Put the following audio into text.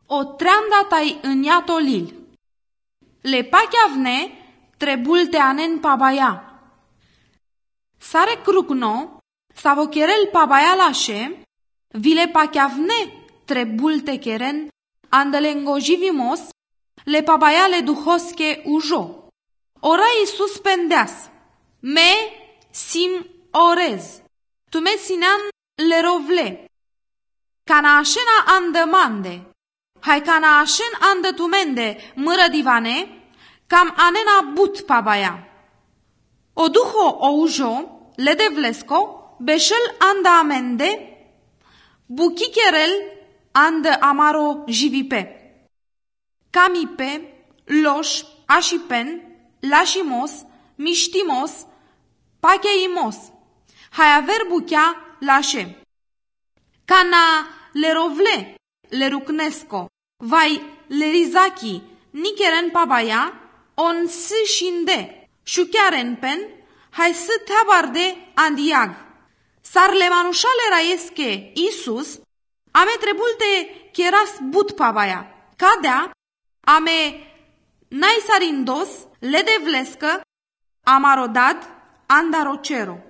o treanda tai îniatolil. Le pachiavne trebulte anen pabaya. Sare crugno, savocherel pabaya lashe, vile pachiavne trebulte keren, andele ngojivimos, le pabaya le duhoske ujo. Ora Iisus pendeas, me sim orez, tu me sinan le rovle. Cana așena andămande, hai cana așen andătumende mără divane, cam anena but pabaya. O duho o ujo, le devlesco, beșel anda amende, buchicherel andă amaro jivipe. Camipe, loș, așipen, lașimos, miștimos, pacheimos, hai aver buchea lașe. Cana le rovle, le rucnesco, vai le rizaki, nikeren pabaya, on sâșinde, șuchiaren pen, hai să teabarde andiag. Sar le manușale raesche Iisus, ame trebulte cheras but pabaya, cadea, ame nai sarindos, le devlescă, amarodad, andarocero.